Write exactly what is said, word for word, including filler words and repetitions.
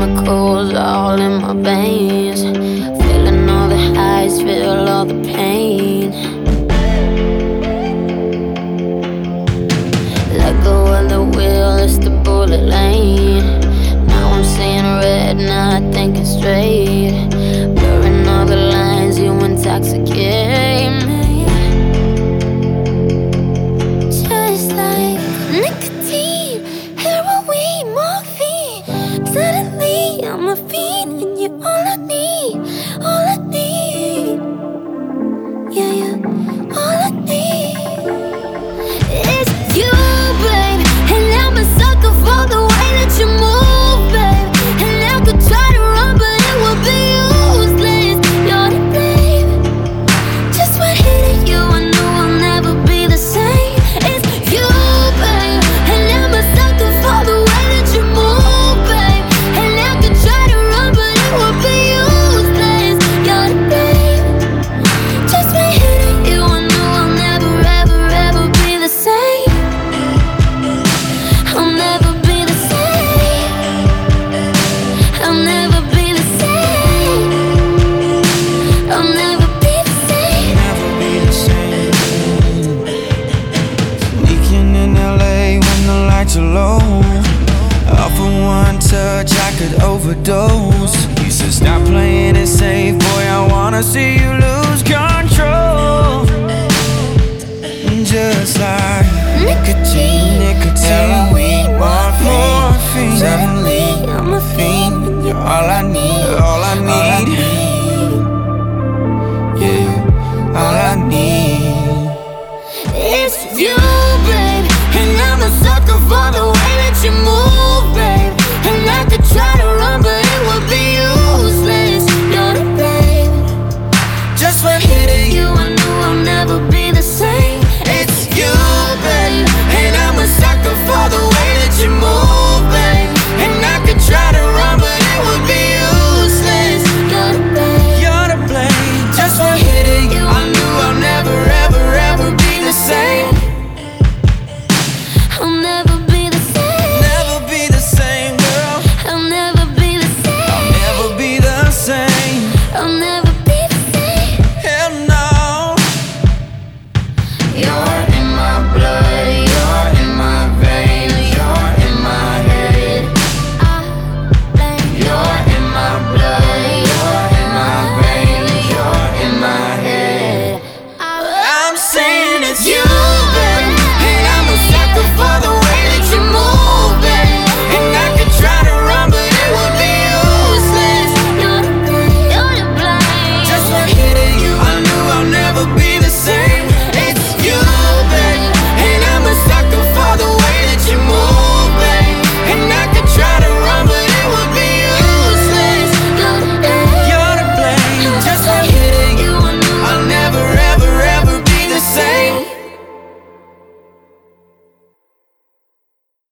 chemicals all in my veins, feeling all the highs, feel all the pain. Let go of the wheel, it's the bullet lane. Now I'm seeing red, not thinking straight, blurring all the lines, you intoxicate me. Just like nicotine, heroin, morphine. Suddenly I'm a fiend and you're all I need, all I need. Yeah, yeah, all I need. It's you, babe, and I'm a sucker for the way that you move, babe. And I could try to run, but it would be useless. You're to blame. Just when hitting you, I knew I'll never be the same. It's you, babe, and I'm a sucker for the way that you move, babe. And I could try to run, but it would be useless. You're to blame. Just when hitting you, I knew I'll never, ever, ever be the same. I'll never be the same. I'll never be the same. I'll never be the same. Never be the same. Sneaking in L A when the lights are low. Off of one touch, I could overdose. You said stop playing it safe, boy, I wanna see you lose control. Just like nicotine, nicotine, heroin, morphine, morphine. Suddenly I'm a fiend, and you're all I need, all I need. Yeah, all I need. It's you, babe, and I'm a sucker for the way that you move, babe. And I could try to run, but it would be useless. You're to blame. Just when hitting You, I knew I'll never be the same. it's you, babe, and I'm a sucker for the way that you move, babe. And I could try to run, but it would be useless. You're to blame. You're to blame. Just for hitting you, I knew I'll never, ever, ever be the same. I'll never be the same. Never be the same, girl. I'll never be the same. I'll never be the same. I'll never be the same. Hell no. You're in my blood, you're in my veins, you're in my head. You're in my blood, you're in my veins, you're in my head. I'm saying it's you.